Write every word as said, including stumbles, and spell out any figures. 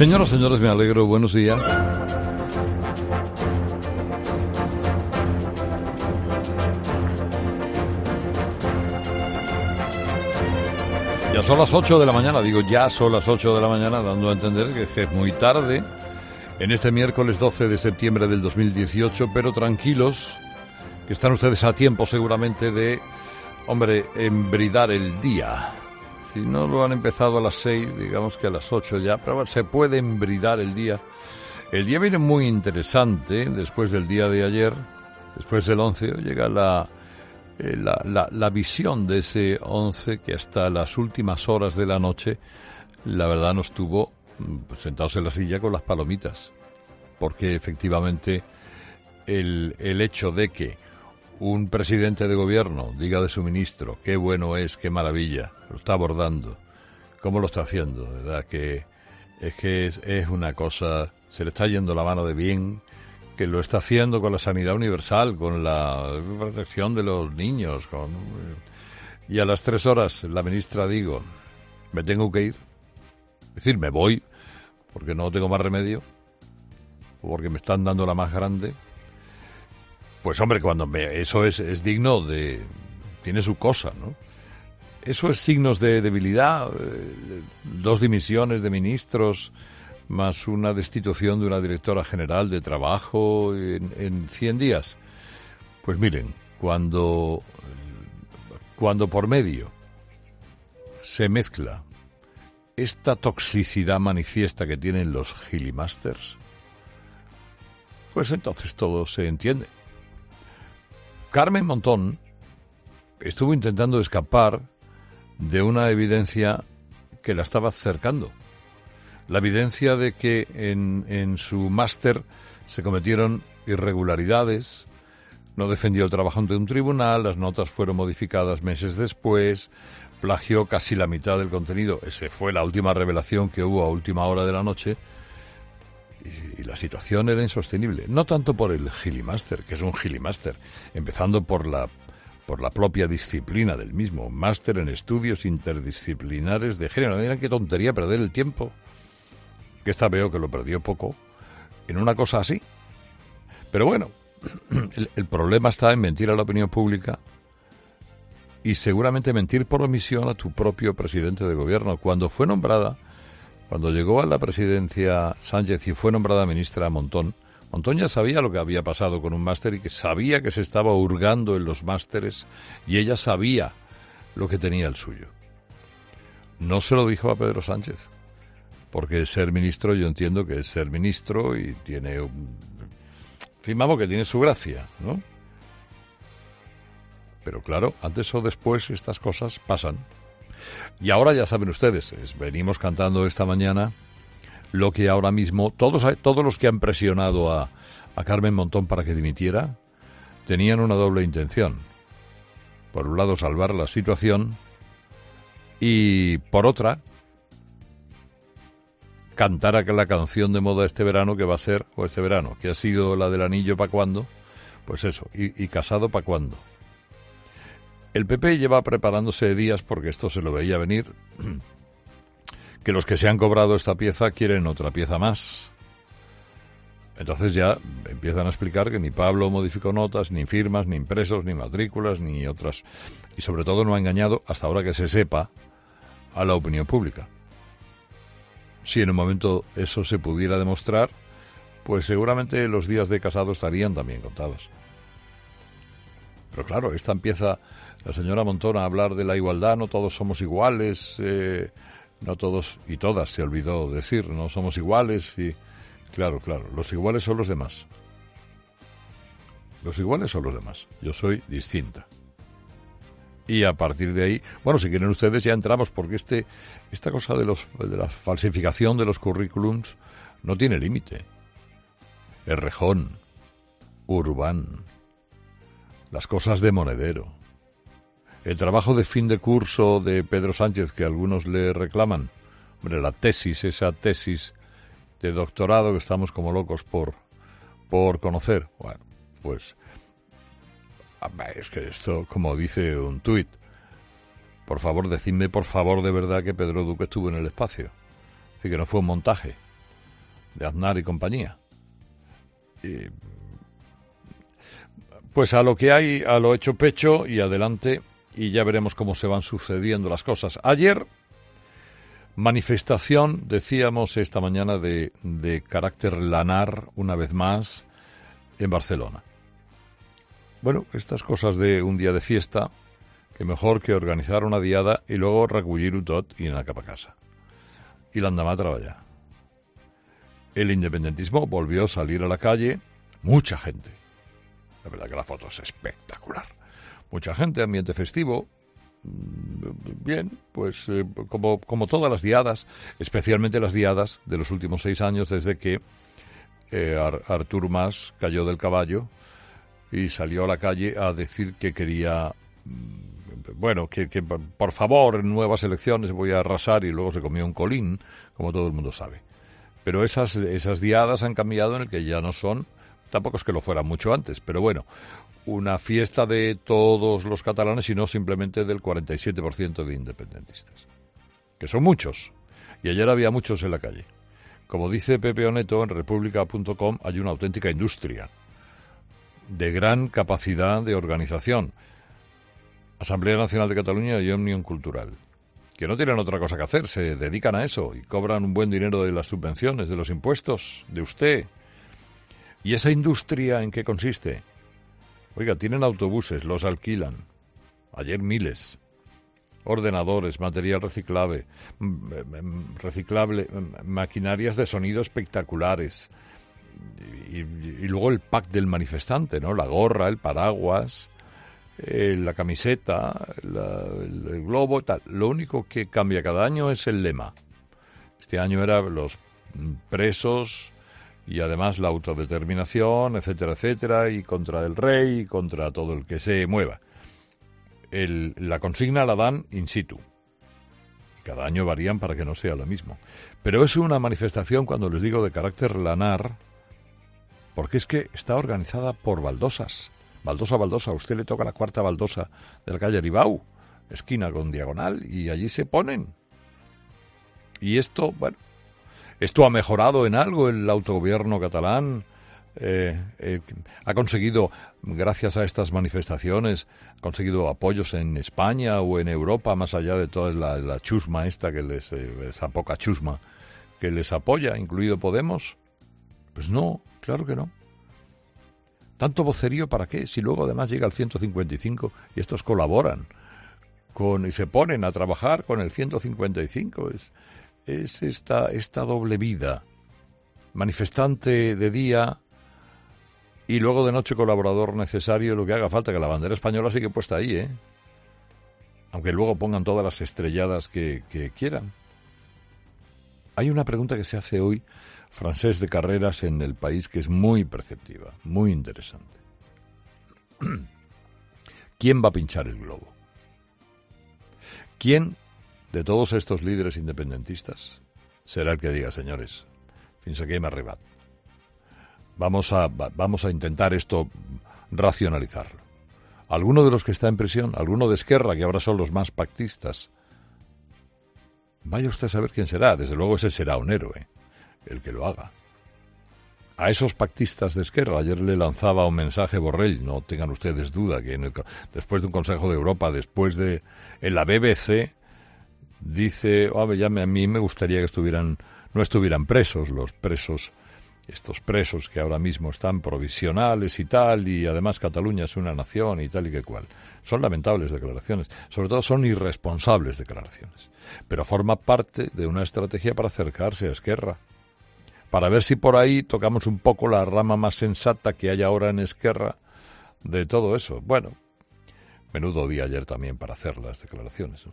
Señoras, señores, me alegro. Buenos días. Ya son las ocho de la mañana, digo ya son las ocho de la mañana, dando a entender que es muy tarde en este miércoles doce de septiembre del dos mil dieciocho, pero tranquilos, que están ustedes a tiempo seguramente de, hombre, embridar el día. Si no lo han empezado a las seis, digamos que a las ocho ya, pero bueno, se puede embridar el día. El día viene muy interesante, después del día de ayer, después del once, llega la, eh, la, la, la visión de ese once que hasta las últimas horas de la noche, la verdad nos tuvo pues, sentados en la silla con las palomitas, porque efectivamente el, el hecho de que un presidente de gobierno diga de su ministro, qué bueno es, qué maravilla, lo está abordando, cómo lo está haciendo, ¿verdad? Que es que es, es una cosa, se le está yendo la mano de bien, que lo está haciendo con la sanidad universal, con la protección de los niños, con y a las tres horas la ministra digo, me tengo que ir, es decir, me voy, porque no tengo más remedio, o porque me están dando la más grande. Pues hombre, cuando me, eso es, es digno de... tiene su cosa, ¿no? Eso es signos de debilidad, eh, dos dimisiones de ministros, más una destitución de una directora general de trabajo en, en cien días. Pues miren, cuando, cuando por medio se mezcla esta toxicidad manifiesta que tienen los gilimasters, pues entonces todo se entiende. Carmen Montón estuvo intentando escapar de una evidencia que la estaba cercando. La evidencia de que en, en su máster se cometieron irregularidades, no defendió el trabajo ante un tribunal, las notas fueron modificadas meses después, plagió casi la mitad del contenido. Esa fue la última revelación que hubo a última hora de la noche. Y la situación era insostenible, no tanto por el gilimáster, que es un gilimáster, empezando por la, por la propia disciplina del mismo, máster en estudios interdisciplinares de género. Miren qué tontería perder el tiempo, que esta veo que lo perdió poco, en una cosa así. Pero bueno, el, el problema está en mentir a la opinión pública y seguramente mentir por omisión a tu propio presidente de gobierno. Cuando fue nombrada... Cuando llegó a la presidencia Sánchez y fue nombrada ministra Montón, Montón ya sabía lo que había pasado con un máster y que sabía que se estaba hurgando en los másteres y ella sabía lo que tenía el suyo. No se lo dijo a Pedro Sánchez, porque ser ministro yo entiendo que es ser ministro y tiene un... En fin, vamos, que tiene su gracia, ¿no? Pero claro, antes o después estas cosas pasan. Y ahora ya saben ustedes, venimos cantando esta mañana lo que ahora mismo todos, todos los que han presionado a, a Carmen Montón para que dimitiera tenían una doble intención. Por un lado, salvar la situación y por otra, cantar a la canción de moda este verano que va a ser, o este verano, que ha sido la del anillo pa' cuándo, pues eso, y, y casado pa' cuándo. El P P lleva preparándose días porque esto se lo veía venir, que los que se han cobrado esta pieza quieren otra pieza más. Entonces ya empiezan a explicar que ni Pablo modificó notas, ni firmas, ni impresos, ni matrículas, ni otras. Y sobre todo no ha engañado, hasta ahora que se sepa, a la opinión pública. Si en un momento eso se pudiera demostrar, pues seguramente los días de casado estarían también contados. Pero claro, esta empieza la señora Montón a hablar de la igualdad, no todos somos iguales, eh, no todos y todas, se olvidó decir, no somos iguales y... Claro, claro, los iguales son los demás. Los iguales son los demás, yo soy distinta. Y a partir de ahí, bueno, si quieren ustedes ya entramos, porque este esta cosa de, los, de la falsificación de los currículums no tiene límite. Errejón, Urbán, las cosas de Monedero, el trabajo de fin de curso de Pedro Sánchez que algunos le reclaman, hombre, la tesis, esa tesis de doctorado que estamos como locos por, por conocer. Bueno, pues es que esto, como dice un tuit, por favor, decidme por favor de verdad que Pedro Duque estuvo en el espacio, así que no fue un montaje. de Aznar y compañía. Y, pues a lo que hay, a lo hecho pecho y adelante, y ya veremos cómo se van sucediendo las cosas. Ayer, manifestación, decíamos esta mañana, de, de carácter lanar, una vez más, en Barcelona. Bueno, estas cosas de un día de fiesta, que mejor que organizar una diada y luego recollir-ho tot i anar cap a casa. Y l'endemà a trabajar. El independentismo volvió a salir a la calle, mucha gente. La verdad que la foto es espectacular. Mucha gente, ambiente festivo. Bien, pues eh, como, como todas las diadas, especialmente las diadas de los últimos seis años desde que eh, Ar- Artur Mas cayó del caballo y salió a la calle a decir que quería, bueno, que, que por favor en nuevas elecciones voy a arrasar, y luego se comió un colín, como todo el mundo sabe. Pero esas, esas diadas han cambiado en el que ya no son, tampoco es que lo fueran mucho antes, pero bueno, una fiesta de todos los catalanes y no simplemente del cuarenta y siete por ciento de independentistas, que son muchos, y ayer había muchos en la calle. Como dice Pepe Oneto en república punto com, hay una auténtica industria de gran capacidad de organización. Asamblea Nacional de Cataluña y Òmnium Cultural, que no tienen otra cosa que hacer, se dedican a eso y cobran un buen dinero de las subvenciones, de los impuestos, de usted. ¿Y esa industria en qué consiste? Oiga, tienen autobuses, los alquilan. Ayer miles. Ordenadores, material reciclable, reciclable, maquinarias de sonido espectaculares. Y, y, y luego el pack del manifestante, ¿no? La gorra, el paraguas, eh, la camiseta, la, el, el globo, tal. Lo único que cambia cada año es el lema. Este año era los presos y además la autodeterminación, etcétera, etcétera, y contra el rey, y contra todo el que se mueva. El, la consigna la dan in situ. Cada año varían para que no sea lo mismo. Pero es una manifestación, cuando les digo de carácter lanar, porque es que está organizada por baldosas. Baldosa, baldosa, a usted le toca la cuarta baldosa de la calle Aribau, esquina con diagonal, y allí se ponen. Y esto, bueno, esto ha mejorado en algo el autogobierno catalán. Eh, eh, ha conseguido, gracias a estas manifestaciones, ha conseguido apoyos en España o en Europa, más allá de toda la, la chusma esta, que les, eh, esa poca chusma que les apoya, incluido Podemos. Pues no, claro que no. ¿Tanto vocerío para qué? Si luego además llega el ciento cincuenta y cinco y estos colaboran con y se ponen a trabajar con el ciento cincuenta y cinco. Es, es esta, esta doble vida. Manifestante de día y luego de noche colaborador necesario, lo que haga falta, que la bandera española sigue puesta ahí, ¿eh? Aunque luego pongan todas las estrelladas que, que quieran. Hay una pregunta que se hace hoy Francés de Carreras en El País que es muy perceptiva, muy interesante. ¿Quién va a pinchar el globo? ¿Quién de todos estos líderes independentistas será el que diga, señores, fins aquí hem arribat? Vamos a, vamos a intentar esto, racionalizarlo. ¿Alguno de los que está en prisión? ¿Alguno de Esquerra, que ahora son los más pactistas? Vaya usted a saber quién será. Desde luego ese será un héroe, el que lo haga. A esos pactistas de Esquerra, ayer le lanzaba un mensaje Borrell, no tengan ustedes duda, que en el, después de un Consejo de Europa, después de, en la B B C, dice, oh, ya me, a mí me gustaría que estuvieran, no estuvieran presos, los presos, estos presos que ahora mismo están provisionales y tal, y además Cataluña es una nación y tal y que cual. Son lamentables declaraciones, sobre todo son irresponsables declaraciones, pero forma parte de una estrategia para acercarse a Esquerra, para ver si por ahí tocamos un poco la rama más sensata que hay ahora en Esquerra de todo eso. Bueno, menudo día ayer también para hacer las declaraciones, ¿no?